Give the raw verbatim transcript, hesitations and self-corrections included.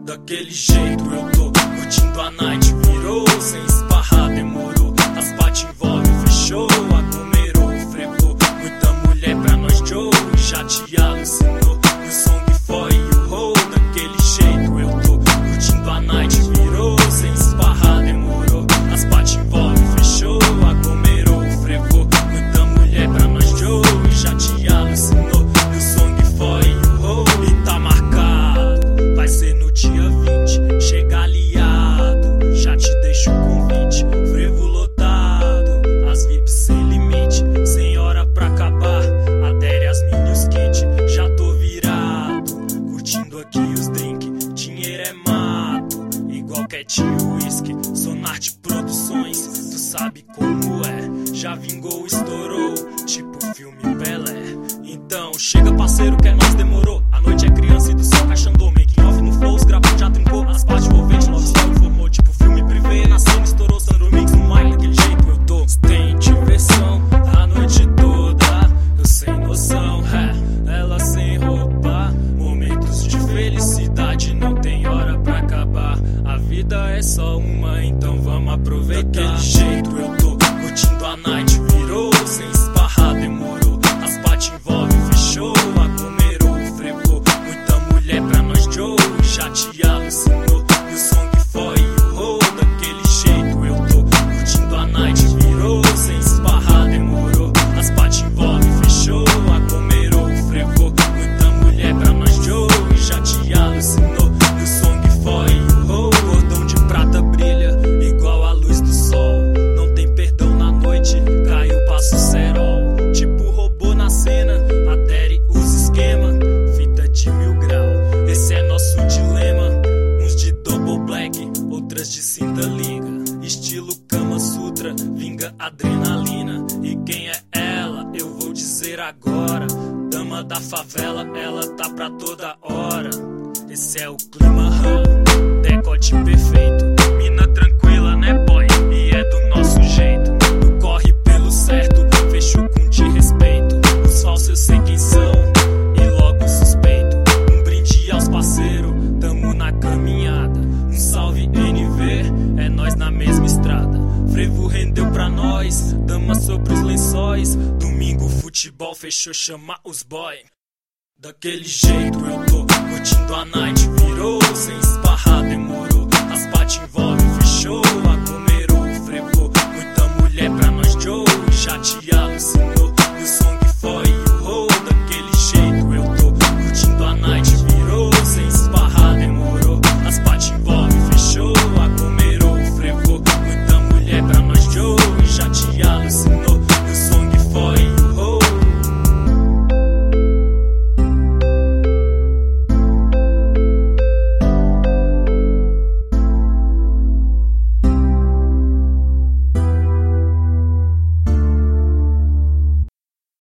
Daquele jeito eu tô curtindo a night. Virou, sem esparrar demorou. As pates envolve, fechou, aglomerou, frevou. Muita mulher pra nós Joe, já te alucinou. O som que foi o roll. Daquele jeito eu tô curtindo a night. Virou, sem esparrar demorou. As pates envolve, fechou, aglomerou, frevou. Muita mulher pra nós Joe, já te alucinou. O som que foi o roll. E tá marcado, vai ser no dia vinte, chega aliado, já te deixo o convite. Frevo lotado, as V I Ps sem limite, sem hora pra acabar, adere as minhas kit. Já tô virado, curtindo aqui os drink, dinheiro é mato, igual Cat e Whisky. Sonarte Produções, tu sabe como é, já vingou, estourou, tipo filme Pelé. Então chega parceiro que é nós, demorou. A noite é criança e do céu caixandou. Making off no flows, gravou, já trincou. As partes envolventes, love story formou. Tipo filme privê, na cena estourou. Sandro Mix no mic, daquele jeito eu tô. Tem diversão a noite toda, eu sem noção, é, ela sem roupa. Momentos de felicidade, não tem hora pra acabar. A vida é só uma, então vamos aproveitar. Daquele jeito eu tô curtindo a night. Virou, sem esparrar demorou. As pates envolve, fechou, aglomerou, frevou. Muita mulher pra nós Joe, já te alucinou. E o som que foi o roll. Daquele jeito eu tô curtindo a night. Virou, sem esparrar demorou. As pates envolve, fechou, aglomerou, frevou. Muita mulher pra nós Joe, já te alucinou. E o som que foi o roll. Cordão de prata brilha igual a luz do sol. Não tem perdão na noite, caiu, passo cerol. Tipo robô na cena, adere os esquema. Fita de mil grau, esse é nosso dilema. Uns de double black, outras de cinta liga. Estilo Kama Sutra, vinga adrenalina. E quem é ela? Eu vou dizer agora. Dama da favela, ela tá pra toda hora. Esse é o clima, hum, decote perfeito. Mina tranquila, né boy? E é do nosso jeito. Tu corre pelo certo, fecho com de respeito. Os falsos eu sei quem são e logo suspeito. Um brinde aos parceiros, tamo na caminhada. Um salve N V, é nós na mesma estrada. Frevo rendeu pra nós, dama sobre os lençóis. Domingo futebol fechou, chama os boy. Daquele jeito eu tô curtindo a